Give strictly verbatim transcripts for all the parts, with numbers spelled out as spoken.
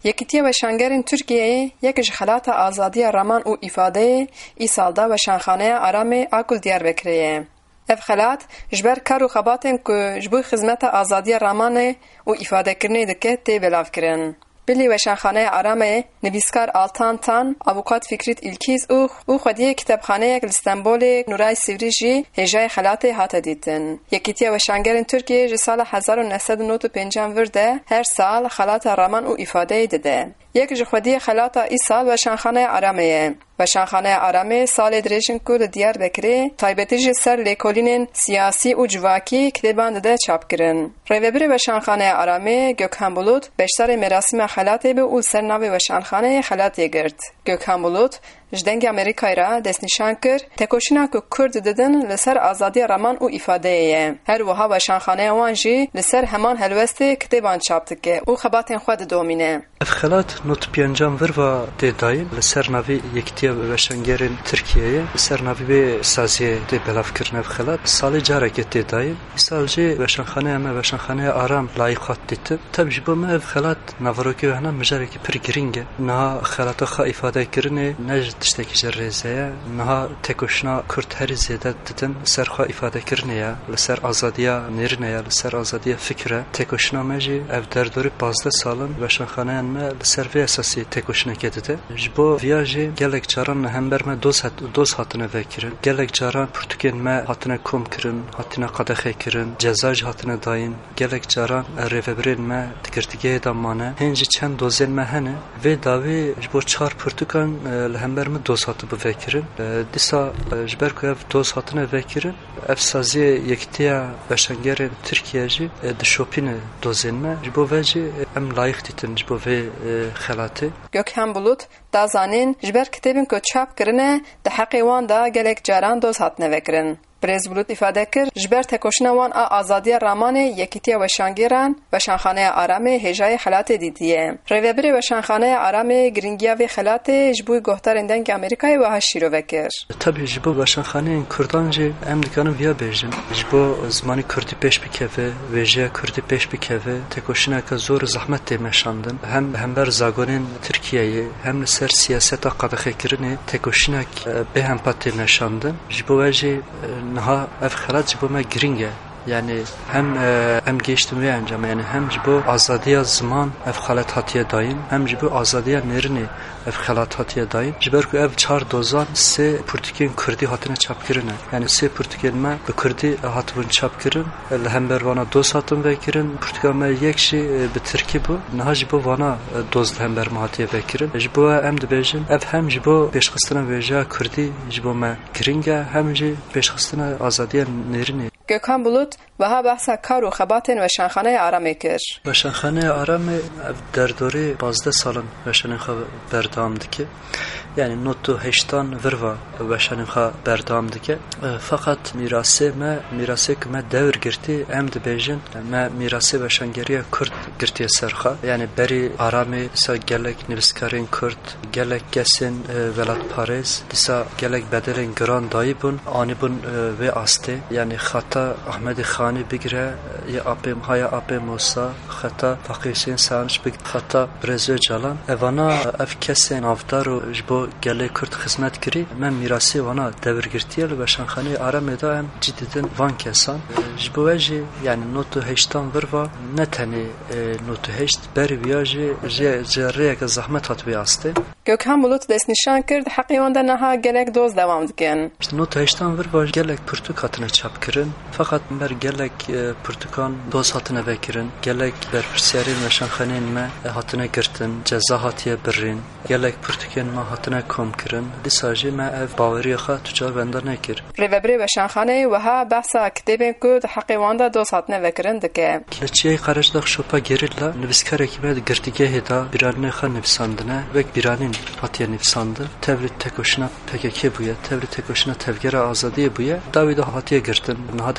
Yekîtiya Weşangerên Tirkiyeyê yek ji xelata azadiya raman û îfadeyê îsalda Weşanxaneya Aramê a Gul Diyarbekirê ye. Ev xelat ji ber kar û xebatên ku ji bo xizmeta azadiya ramanê û îfadekirinê dike tê belavkirin. Bilî Weşanxaneya Aramê nivîskar Altan Tan, avukat Fikret İlkiz û û xwediyê kitêbxaneyek li Stenbolê Nuray Sîvrî jî hêjayê xelatê hate dîtin. Yekîtiya Weşangerên Tirkiyeyê ji sala hezar û neh sed û nod û pêncî vir de her sal xelata raman û îfadeyê dide. Yek ji xwediyê xelata îsal Weşanxaneya Aramê ye. Weşanxaneya Aramê salê dirêjin ku li Diyarbekirê taybetî ji ser lêkolînên siyasî û civakî kitêban dide çapkirin. Rêvebirê Weşanxaneya Aramê Gökhan Bulut beşdarê merasîma xelatê bû û ser navê Weşanxaneyê xelatê girt. Gökhan Bulut ji dengê Amerîkayê re destnîşan kir tekoşîna ku Kurd didin li ser azadiya raman û îfadeyê ye. Her wiha Weşanxaneya wan jî li ser heman helwestê kitêban çap dike û xebatên xwe didomîne. Ev xelat not pêncan vir va tê dayîn li ser navê Yekîtiya Weşangerên Tirkiyeyê li ser navê vê saziyê tê belavkirin ev xelat salê carekê tê dayîn. Îsal jî Weşanxaneya me Weşanxaneya Aram layıqat dîtin. Tabi ji bo me ev xelat navarokê hene mijarekî pir giring e. Niha xelata xwe îfadekirinê ne ji tiştekî ji rêze ye, niha tekoşîna Kurd herî zêde didin li ser xwe îfadekirinê ye, li ser azadiya nêrînê ye, li ser azadiya fikr e. Tekoşîna me jî ev derdorî pazdeh salin Weşanxaneyan me li ser vê esasî tekoşînekê dide. Ji bo viya jî gelek caran hember me doz hat doz hatine vekirin. Gelek caran pirtûkên me hatine kom kirin, hatine qedexê kirin, ceza jî hatine dayîn. Gelek caran rêvebirên me di girtîgehê de mane. Hên jî çend dozên me hene. Vê dawê ji bo çar pirtûkan li hember me doz hatibû vekirin. Dîsa ji ber ku ev doz hatine vekirin, ev saziyê Yekîtiya Weşangerên Tirkiye jî dişopîne dozên me. Ji bo ve jî em layık dîtin ji bo vê xelatê. Gökhan Bulut da zanîn ji ber kitêbên ku çap kirine di heqê wan da gelek caran doz hatine vekirin. Birêz Bulut îfade kir ji ber tekoşîna wan a azadiya ramanê Yekîtiya Weşangeran Weşanxaneya Aramê hêjayê xelatê dîtiye. Rêvebirê Weşanxaneya Aramê giringiya vê xelatê ji bo guhdarên dengê Amerîkayê wiha şîrove kir. Tabii ji bo Weşanxaneyên Kurdan jî em dikarin viya bêjin. Ji bo zimanî Kurdî pêş bikeve, wêjiya Kurdî pêş bikeve, tekoşîneke zor zehmet tê meşandin. Hem hember zagonên Tirkiyeyê, hem li ser siyaseta qedexêkirinê tekoşînek bêhempa tê meşandin. Ji bo we jî niha ev xelat ji bo me giring e. Yani hem e, em geçtim ve encam yani hem ji bo azadiya ziman ev xelat hatiye dayın, hem ji bo azadiya nêrînê ev xelat hatiye dayın. Ji ber ku ev çar dozan sê pirtûkên Kurdî hatine çapkirine. Yani sê pirtûkên me bi Kurdî hatibûn çapkirin. Li hember vana doz hatin vekirin. Pirtûka me yek jî bi Tirkî bû. Niha ji bo vana doz li hember me hatiye vekirin. Ji bo em dibêjin ev hem ji bo pêşxistina wêjiya Kurdî ji bo me giring e, hem jî pêşxistina azadiya nêrînê. Gökhan Bulut wiha behsa kar û xebatên Weşanxaneya Aramê kir. Weşanxaneya Aramê ev derdorê pazdeh salin weşanên xwe berdewam dike. Yani notu heştan virva weşanên xwe berdewam dike. Fakat mirasê me, mirasê ku me dewr girtî em dibêjin me mirasê weşangeriya Kurd girtiye ser xwe. Yani berî Aramê dîsa gelek nivîskarên Kurd, gelek kesên welatparêz, dîsa gelek bedelên giran dayî bûn, anî bûn vê astê. Yani xeta Ahmedî Xanî bigire, ya apê haya apê Musa, xeta Faqih Hüseyin Sarnıç bigire, xeta Birêz Öcalan. Evana ev kesên avdar û ji bo gelê Kurd xizmet kirî, me mirasê wana dewr girtiye li Weşanxaneyê Aramê da em cî didin van kesan. Ji bo we jî yani notu heştan virva ne tenê notu heşt berî viya jî ji rêyeke zehmet hat vê astê. Gökhan Bulut destnîşan kir di heqê wan de niha gelek doz dewam dikin. İşte notu heştan virva gelek pirtûk hatine çapkirin. Fakat ber gelek pirtûkan doz hatine vekirin. Gelek berpirsiyarên Weşanxaneyên me hatine girtin, ceza hatiye birîn. Gelek pirtûkên me hatine kom kirin. Dîsa jî me ev baweriya xwe tu çav benda nekir. Rêvebirê Weşanxaneyê wiha behsa kitêbên ku di heqê wan de doz hatine vekirin dike. Li çiyayê Qaraşdax şopa gerîla nivîskarekî me di girtîgehê da bîranînê xwe nivîsandine wek bîranîn hatiye nivîsandin. Tevlî tekoşîna P K K bûye, tevlî tekoşîna Tevgera Azadiyê bûye. Dawî de hatiye girtin. Niha di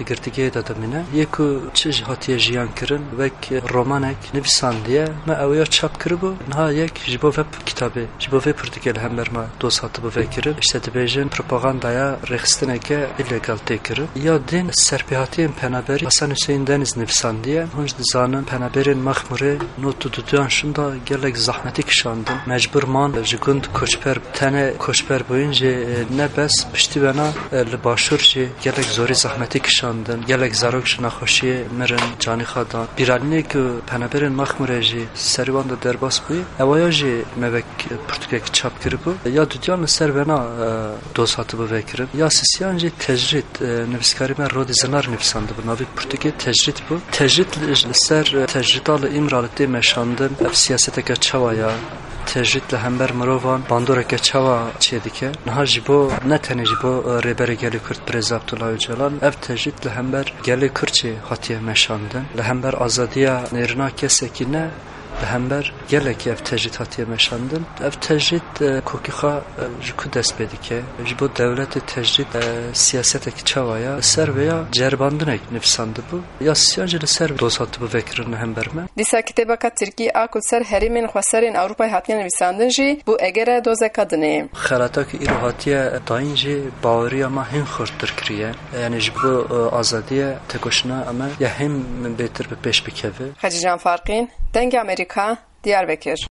girtigiye de demine yeku çi hatiye jiyan kirin vek romanek nivîsandiye me ew ya çap kiribo niha yek ji bo vê kitabê ji bo vê pirtikê hember me dost hatibû vê kirin işte dibêjin propagandaya rêxistineke illegal tê kirin ya din serpêhatiyên penaberî Hasan Hüseyin Deniz nivîsandiye hûn ji dizanin penaberên Mexmûrê notu duduyan şin da gelek zahmetî kişandin mecbur man ji gund koçber tene koçber bûyîn jê ne bes piştî wena li başûr jê gelek zorî zahmetî kişandin gelek zarok ji nexweşiyê mirin canî xwe dan bîranînê ku penaberên Mexmûrê jî serî wan de derbas bûye ew ya jî mevek pirtûkekî çap kiribû ya duduyan li ser wena doz hatibû vê kirin ya sisiyan jî tecrîd nivîskarî me Rodî Zinar nivîsandibû navê pirtûkê tecrîd bû tecrîd li ser tecrîda li îmra li tê meşandin ev siyaseteke çawa ya tecrîd li hember mirovan bandoreke çawa çê dike niha ji bo ne tenê ji bo rêberê gelê Kurd Birêz Abdullah Öcalan ev tecrîd li hember gelê Kurd çê hatiye meşandin li hember azadiya nêrîna kesekî ne li hember gelekî ev tecrîd hatiye meşandin ev tecrîd kokî xwe ji ku dest pê dike ji bo dewletê tecrîd siyasetekî çawa ya ser vê ya ceribandinek nivîsandibû ya sisiyan jî li ser doz hatibû vê kirin li hember me dîsa kitêbeka Tirkî a ku ser herêmên xweserên Ewropayê hatiye nivîsandin jî bû egera dozeka dinê xelatakî îro hatiye dayîn jî baweriya me hin xurttir kiriye yani ji bo azadiya tekoşina em ya hin bêtir bi pêş bikeve Xecî Can Farqîn Dengê Amerîka Diyarbekir.